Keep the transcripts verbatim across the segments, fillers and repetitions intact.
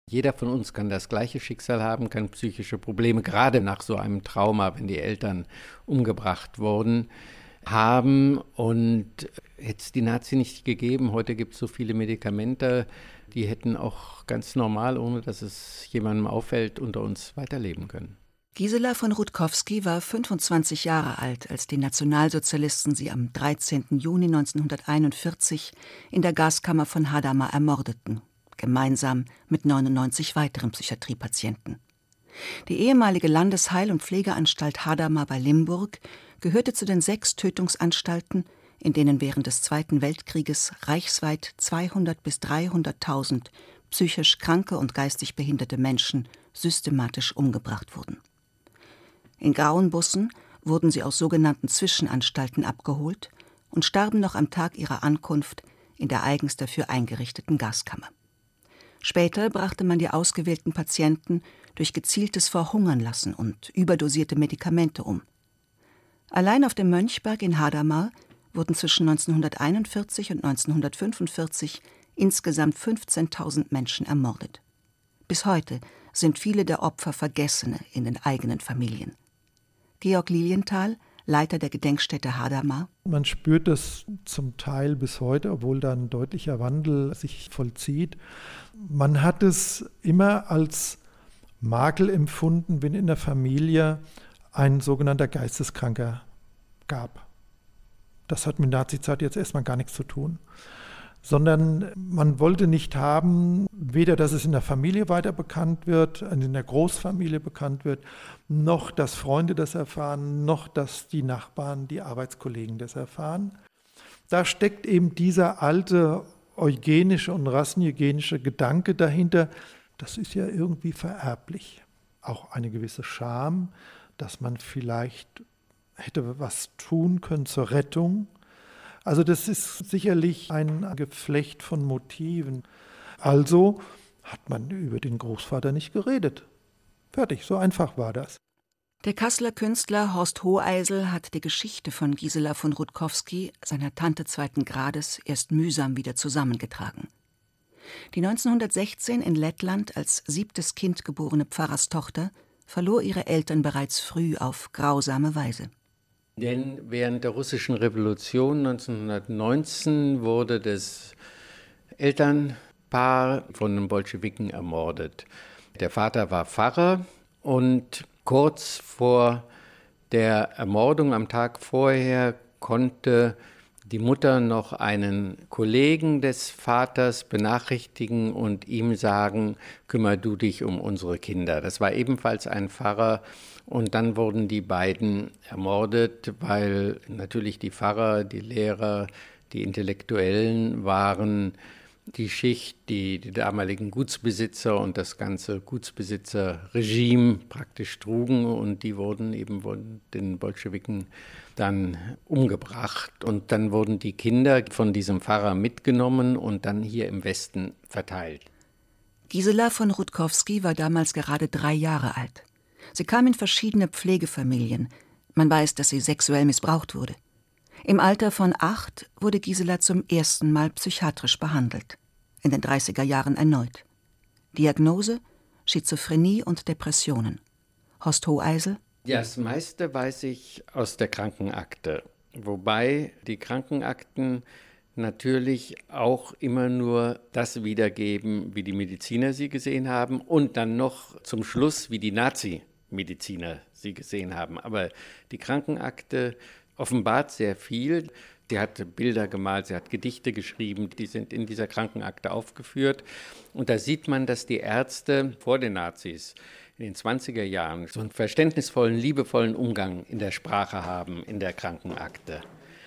Jeder von uns kann das gleiche Schicksal haben, kann psychische Probleme, gerade nach so einem Trauma, wenn die Eltern umgebracht wurden, haben. Und hätte es die Nazi nicht gegeben, heute gibt es so viele Medikamente, die hätten auch ganz normal, ohne dass es jemandem auffällt, unter uns weiterleben können. Gisela von Rutkowski war fünfundzwanzig Jahre alt, als die Nationalsozialisten sie am dreizehnten Juni neunzehnhunderteinundvierzig in der Gaskammer von Hadamar ermordeten, gemeinsam mit neunundneunzig weiteren Psychiatriepatienten. Die ehemalige Landesheil- und Pflegeanstalt Hadamar bei Limburg gehörte zu den sechs Tötungsanstalten, in denen während des Zweiten Weltkrieges reichsweit zweihundert bis dreihunderttausend psychisch kranke und geistig behinderte Menschen systematisch umgebracht wurden. In grauen Bussen wurden sie aus sogenannten Zwischenanstalten abgeholt und starben noch am Tag ihrer Ankunft in der eigens dafür eingerichteten Gaskammer. Später brachte man die ausgewählten Patienten durch gezieltes Verhungernlassen und überdosierte Medikamente um. Allein auf dem Mönchberg in Hadamar wurden zwischen neunzehnhunderteinundvierzig und neunzehnhundertfünfundvierzig insgesamt fünfzehntausend Menschen ermordet. Bis heute sind viele der Opfer Vergessene in den eigenen Familien. Georg Lilienthal, Leiter der Gedenkstätte Hadamar. Man spürt das zum Teil bis heute, obwohl da ein deutlicher Wandel sich vollzieht. Man hat es immer als Makel empfunden, wenn in der Familie ein sogenannter Geisteskranker gab. Das hat mit Nazizeit jetzt erstmal gar nichts zu tun. Sondern man wollte nicht haben, weder, dass es in der Familie weiter bekannt wird, in der Großfamilie bekannt wird, noch, dass Freunde das erfahren, noch, dass die Nachbarn, die Arbeitskollegen das erfahren. Da steckt eben dieser alte eugenische und rassenhygienische Gedanke dahinter, das ist ja irgendwie vererblich. Auch eine gewisse Scham, dass man vielleicht hätte was tun können zur Rettung. Also das ist sicherlich ein Geflecht von Motiven. Also hat man über den Großvater nicht geredet. Fertig, so einfach war das. Der Kasseler Künstler Horst Hoheisel hat die Geschichte von Gisela von Rutkowski, seiner Tante zweiten Grades, erst mühsam wieder zusammengetragen. Die neunzehnhundertsechzehn in Lettland als siebtes Kind geborene Pfarrerstochter verlor ihre Eltern bereits früh auf grausame Weise. Denn während der russischen Revolution neunzehnhundertneunzehn wurde das Elternpaar von den Bolschewiken ermordet. Der Vater war Pfarrer und kurz vor der Ermordung, am Tag vorher, konnte die Mutter noch einen Kollegen des Vaters benachrichtigen und ihm sagen, kümmere du dich um unsere Kinder. Das war ebenfalls ein Pfarrer. Und dann wurden die beiden ermordet, weil natürlich die Pfarrer, die Lehrer, die Intellektuellen waren die Schicht, die die damaligen Gutsbesitzer und das ganze Gutsbesitzerregime praktisch trugen. Und die wurden eben von den Bolschewiken dann umgebracht. Und dann wurden die Kinder von diesem Pfarrer mitgenommen und dann hier im Westen verteilt. Gisela von Rutkowski war damals gerade drei Jahre alt. Sie kam in verschiedene Pflegefamilien. Man weiß, dass sie sexuell missbraucht wurde. Im Alter von acht wurde Gisela zum ersten Mal psychiatrisch behandelt. In den dreißiger Jahren erneut. Diagnose: Schizophrenie und Depressionen. Horst Hoheisel. Das meiste weiß ich aus der Krankenakte. Wobei die Krankenakten natürlich auch immer nur das wiedergeben, wie die Mediziner sie gesehen haben und dann noch zum Schluss, wie die Nazi-Mediziner sie gesehen haben. Aber die Krankenakte offenbart sehr viel. Sie hat Bilder gemalt, sie hat Gedichte geschrieben, die sind in dieser Krankenakte aufgeführt. Und da sieht man, dass die Ärzte vor den Nazis in den zwanziger Jahren so einen verständnisvollen, liebevollen Umgang in der Sprache haben, in der Krankenakte.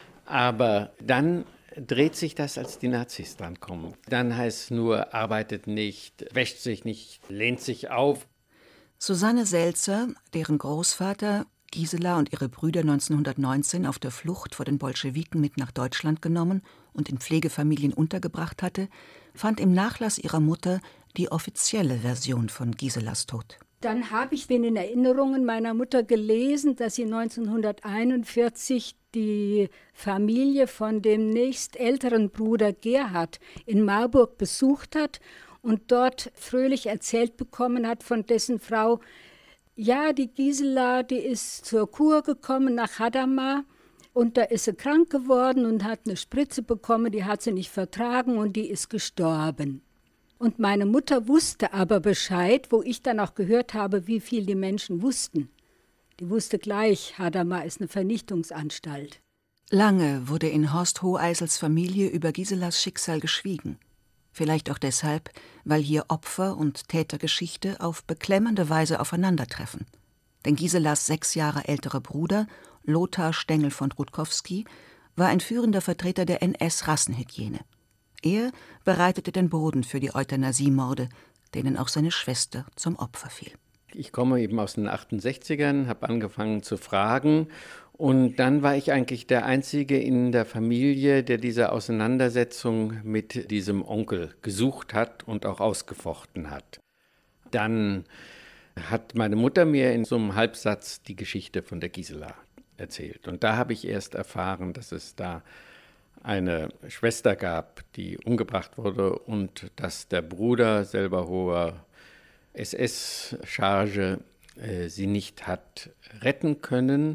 Aber dann dreht sich das, als die Nazis drankommen. Dann heißt es nur, arbeitet nicht, wäscht sich nicht, lehnt sich auf. Susanne Selzer, deren Großvater Gisela und ihre Brüder neunzehnhundertneunzehn auf der Flucht vor den Bolschewiken mit nach Deutschland genommen und in Pflegefamilien untergebracht hatte, fand im Nachlass ihrer Mutter die offizielle Version von Giselas Tod. Dann habe ich in den Erinnerungen meiner Mutter gelesen, dass sie neunzehnhunderteinundvierzig die Familie von dem nächstälteren Bruder Gerhard in Marburg besucht hat und dort fröhlich erzählt bekommen hat von dessen Frau, ja, die Gisela, die ist zur Kur gekommen nach Hadamar und da ist sie krank geworden und hat eine Spritze bekommen, die hat sie nicht vertragen und die ist gestorben. Und meine Mutter wusste aber Bescheid, wo ich dann auch gehört habe, wie viel die Menschen wussten. Die wusste gleich, Hadamar ist eine Vernichtungsanstalt. Lange wurde in Horst Hoheisels Familie über Giselas Schicksal geschwiegen. Vielleicht auch deshalb, weil hier Opfer und Tätergeschichte auf beklemmende Weise aufeinandertreffen. Denn Giselas sechs Jahre älterer Bruder, Lothar Stengel von Rutkowski, war ein führender Vertreter der N S-Rassenhygiene. Er bereitete den Boden für die Euthanasiemorde, denen auch seine Schwester zum Opfer fiel. Ich komme eben aus den achtundsechzigern, habe angefangen zu fragen und dann war ich eigentlich der Einzige in der Familie, der diese Auseinandersetzung mit diesem Onkel gesucht hat und auch ausgefochten hat. Dann hat meine Mutter mir in so einem Halbsatz die Geschichte von der Gisela erzählt und da habe ich erst erfahren, dass es da eine Schwester gab, die umgebracht wurde und dass der Bruder, selber hoher S S-Charge, äh, sie nicht hat retten können.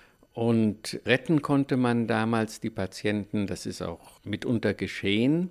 Und retten konnte man damals die Patienten, das ist auch mitunter geschehen,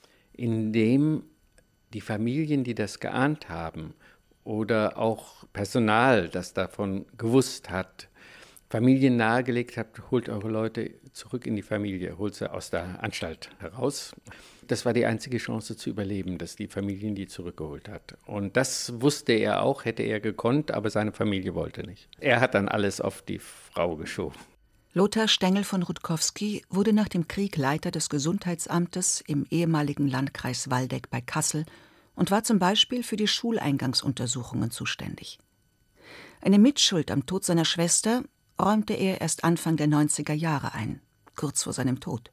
indem die Familien, die das geahnt haben oder auch Personal, das davon gewusst hat, Familien nahegelegt hat, holt eure Leute zurück in die Familie, holt sie aus der Anstalt heraus. Das war die einzige Chance zu überleben, dass die Familien die zurückgeholt hat. Und das wusste er auch, hätte er gekonnt, aber seine Familie wollte nicht. Er hat dann alles auf die Frau geschoben. Lothar Stengel von Rutkowski wurde nach dem Krieg Leiter des Gesundheitsamtes im ehemaligen Landkreis Waldeck bei Kassel und war zum Beispiel für die Schuleingangsuntersuchungen zuständig. Eine Mitschuld am Tod seiner Schwester räumte er erst Anfang der neunziger Jahre ein, kurz vor seinem Tod.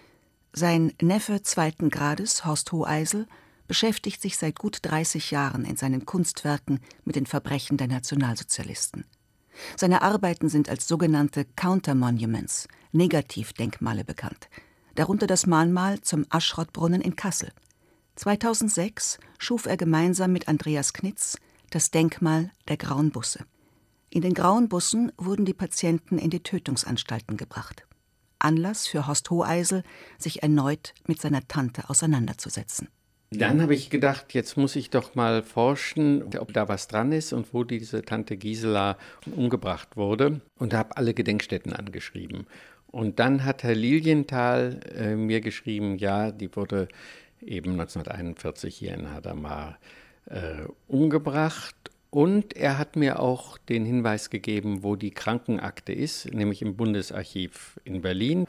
Sein Neffe zweiten Grades, Horst Hoheisel, beschäftigt sich seit gut dreißig Jahren in seinen Kunstwerken mit den Verbrechen der Nationalsozialisten. Seine Arbeiten sind als sogenannte Counter-Monuments, Negativdenkmale bekannt, darunter das Mahnmal zum Aschrottbrunnen in Kassel. zweitausendsechs schuf er gemeinsam mit Andreas Knitz das Denkmal der Grauen Busse. In den Grauen Bussen wurden die Patienten in die Tötungsanstalten gebracht. Anlass für Horst Hoheisel, sich erneut mit seiner Tante auseinanderzusetzen. Dann habe ich gedacht, jetzt muss ich doch mal forschen, ob da was dran ist und wo diese Tante Gisela umgebracht wurde und habe alle Gedenkstätten angeschrieben. Und dann hat Herr Lilienthal äh, mir geschrieben, ja, die wurde eben neunzehnhunderteinundvierzig hier in Hadamar äh, umgebracht. Und er hat mir auch den Hinweis gegeben, wo die Krankenakte ist, nämlich im Bundesarchiv in Berlin.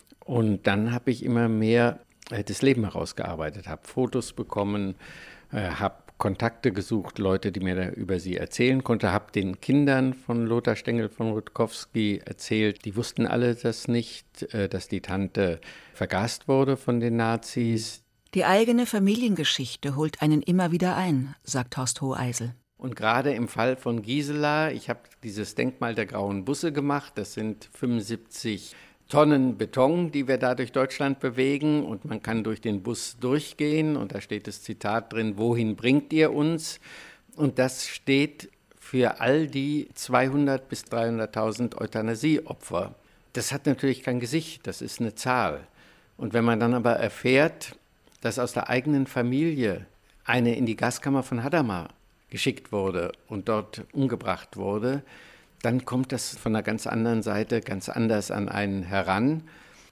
Und dann habe ich immer mehr äh, das Leben herausgearbeitet, habe Fotos bekommen, äh, habe Kontakte gesucht, Leute, die mir da über sie erzählen konnten, habe den Kindern von Lothar Stengel von Rutkowski erzählt. Die wussten alle das nicht, äh, dass die Tante vergast wurde von den Nazis. Die eigene Familiengeschichte holt einen immer wieder ein, sagt Horst Hoheisel. Und gerade im Fall von Gisela, ich habe dieses Denkmal der Grauen Busse gemacht, das sind fünfundsiebzig Tonnen Beton, die wir da durch Deutschland bewegen und man kann durch den Bus durchgehen und da steht das Zitat drin, wohin bringt ihr uns? Und das steht für all die zweihundert bis dreihunderttausend Euthanasieopfer. Das hat natürlich kein Gesicht, das ist eine Zahl. Und wenn man dann aber erfährt, dass aus der eigenen Familie eine in die Gaskammer von Hadamar geschickt wurde und dort umgebracht wurde, dann kommt das von einer ganz anderen Seite ganz anders an einen heran.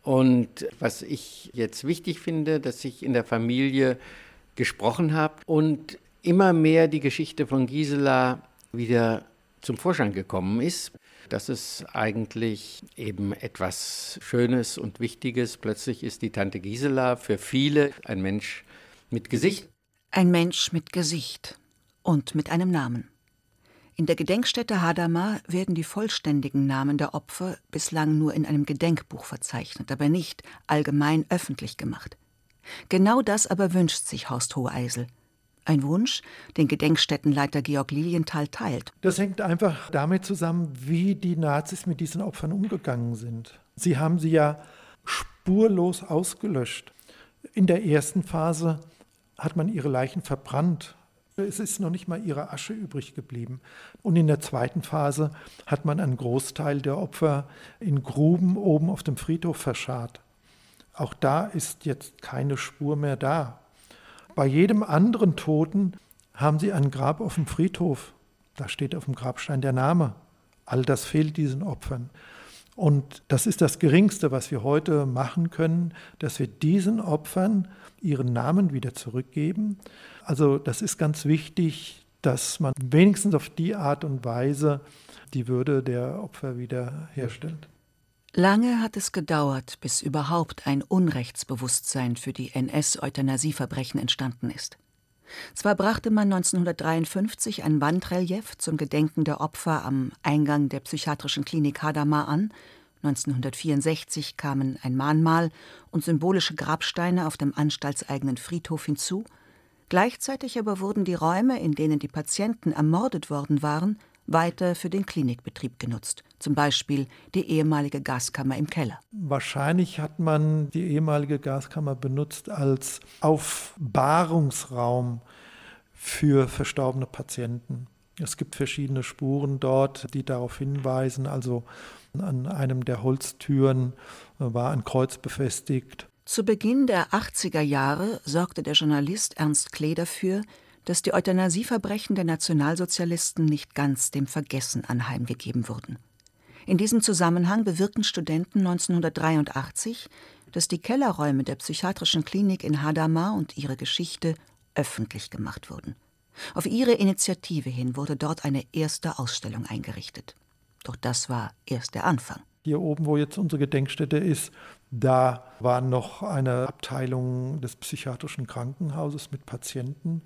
Und was ich jetzt wichtig finde, dass ich in der Familie gesprochen habe und immer mehr die Geschichte von Gisela wieder zum Vorschein gekommen ist, dass es eigentlich eben etwas Schönes und Wichtiges. Plötzlich ist die Tante Gisela für viele ein Mensch mit Gesicht. Ein Mensch mit Gesicht. Und mit einem Namen. In der Gedenkstätte Hadamar werden die vollständigen Namen der Opfer bislang nur in einem Gedenkbuch verzeichnet, aber nicht allgemein öffentlich gemacht. Genau das aber wünscht sich Horst Hoheisel. Ein Wunsch, den Gedenkstättenleiter Georg Lilienthal teilt. Das hängt einfach damit zusammen, wie die Nazis mit diesen Opfern umgegangen sind. Sie haben sie ja spurlos ausgelöscht. In der ersten Phase hat man ihre Leichen verbrannt. Es ist noch nicht mal ihre Asche übrig geblieben. Und in der zweiten Phase hat man einen Großteil der Opfer in Gruben oben auf dem Friedhof verscharrt. Auch da ist jetzt keine Spur mehr da. Bei jedem anderen Toten haben sie ein Grab auf dem Friedhof. Da steht auf dem Grabstein der Name. All das fehlt diesen Opfern. Und das ist das Geringste, was wir heute machen können, dass wir diesen Opfern ihren Namen wieder zurückgeben. Also das ist ganz wichtig, dass man wenigstens auf die Art und Weise die Würde der Opfer wieder herstellt. Lange hat es gedauert, bis überhaupt ein Unrechtsbewusstsein für die N S-Euthanasieverbrechen entstanden ist. Zwar brachte man neunzehnhundertdreiundfünfzig ein Wandrelief zum Gedenken der Opfer am Eingang der psychiatrischen Klinik Hadamar an, neunzehnhundertvierundsechzig kamen ein Mahnmal und symbolische Grabsteine auf dem anstaltseigenen Friedhof hinzu, gleichzeitig aber wurden die Räume, in denen die Patienten ermordet worden waren, weiter für den Klinikbetrieb genutzt, zum Beispiel die ehemalige Gaskammer im Keller. Wahrscheinlich hat man die ehemalige Gaskammer benutzt als Aufbahrungsraum für verstorbene Patienten. Es gibt verschiedene Spuren dort, die darauf hinweisen, also an einem der Holztüren war ein Kreuz befestigt. Zu Beginn der achtziger Jahre sorgte der Journalist Ernst Klee dafür, dass die Euthanasieverbrechen der Nationalsozialisten nicht ganz dem Vergessen anheimgegeben wurden. In diesem Zusammenhang bewirkten Studenten neunzehnhundertdreiundachtzig, dass die Kellerräume der psychiatrischen Klinik in Hadamar und ihre Geschichte öffentlich gemacht wurden. Auf ihre Initiative hin wurde dort eine erste Ausstellung eingerichtet. Doch das war erst der Anfang. Hier oben, wo jetzt unsere Gedenkstätte ist, da war noch eine Abteilung des psychiatrischen Krankenhauses mit Patienten.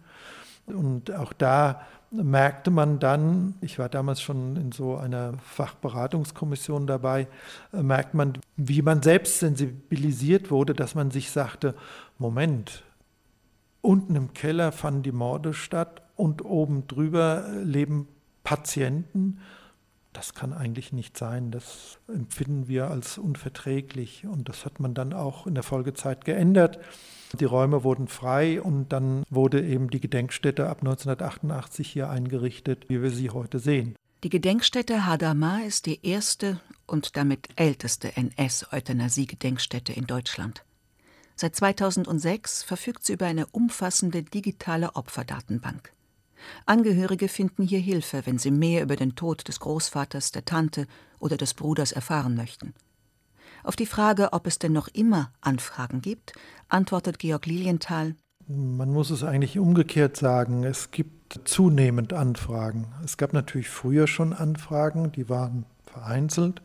Und auch da merkte man dann, ich war damals schon in so einer Fachberatungskommission dabei, merkt man, wie man selbst sensibilisiert wurde, dass man sich sagte, Moment, unten im Keller fanden die Morde statt und oben drüber leben Patienten. Das kann eigentlich nicht sein, das empfinden wir als unverträglich und das hat man dann auch in der Folgezeit geändert. Die Räume wurden frei und dann wurde eben die Gedenkstätte ab neunzehnhundertachtundachtzig hier eingerichtet, wie wir sie heute sehen. Die Gedenkstätte Hadamar ist die erste und damit älteste N S-Euthanasie-Gedenkstätte in Deutschland. Seit zweitausendsechs verfügt sie über eine umfassende digitale Opferdatenbank. Angehörige finden hier Hilfe, wenn sie mehr über den Tod des Großvaters, der Tante oder des Bruders erfahren möchten. Auf die Frage, ob es denn noch immer Anfragen gibt, antwortet Georg Lilienthal: Man muss es eigentlich umgekehrt sagen, es gibt zunehmend Anfragen. Es gab natürlich früher schon Anfragen, die waren vereinzelt.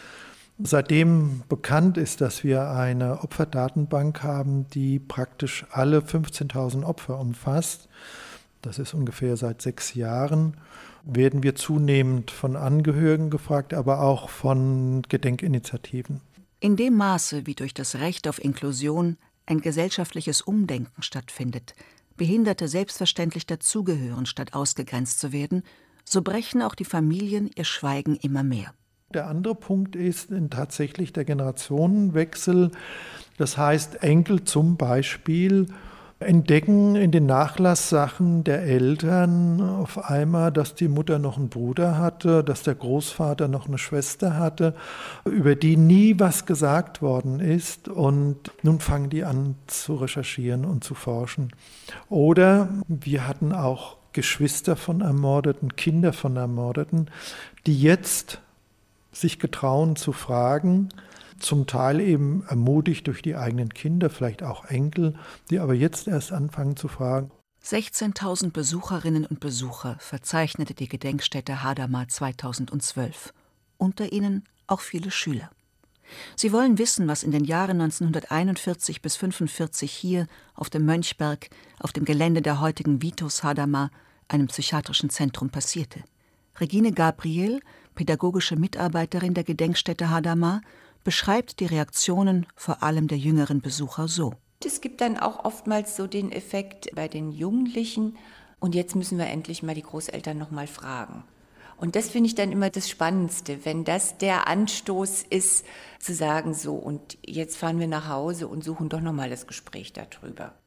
Seitdem bekannt ist, dass wir eine Opferdatenbank haben, die praktisch alle fünfzehntausend Opfer umfasst, das ist ungefähr seit sechs Jahren, werden wir zunehmend von Angehörigen gefragt, aber auch von Gedenkinitiativen. In dem Maße, wie durch das Recht auf Inklusion ein gesellschaftliches Umdenken stattfindet, Behinderte selbstverständlich dazugehören, statt ausgegrenzt zu werden, so brechen auch die Familien ihr Schweigen immer mehr. Der andere Punkt ist tatsächlich der Generationenwechsel. Das heißt, Enkel zum Beispiel entdecken in den Nachlasssachen der Eltern auf einmal, dass die Mutter noch einen Bruder hatte, dass der Großvater noch eine Schwester hatte, über die nie was gesagt worden ist. Und nun fangen die an zu recherchieren und zu forschen. Oder wir hatten auch Geschwister von Ermordeten, Kinder von Ermordeten, die jetzt sich getrauen zu fragen, zum Teil eben ermutigt durch die eigenen Kinder, vielleicht auch Enkel, die aber jetzt erst anfangen zu fragen. sechzehntausend Besucherinnen und Besucher verzeichnete die Gedenkstätte Hadamar zweitausendzwölf. Unter ihnen auch viele Schüler. Sie wollen wissen, was in den Jahren neunzehnhunderteinundvierzig bis fünfundvierzig hier auf dem Mönchberg, auf dem Gelände der heutigen Vitus Hadamar, einem psychiatrischen Zentrum, passierte. Regine Gabriel, pädagogische Mitarbeiterin der Gedenkstätte Hadamar, beschreibt die Reaktionen vor allem der jüngeren Besucher so. Es gibt dann auch oftmals so den Effekt bei den Jugendlichen, und jetzt müssen wir endlich mal die Großeltern noch mal fragen. Und das finde ich dann immer das Spannendste, wenn das der Anstoß ist, zu sagen, so, und jetzt fahren wir nach Hause und suchen doch noch mal das Gespräch darüber.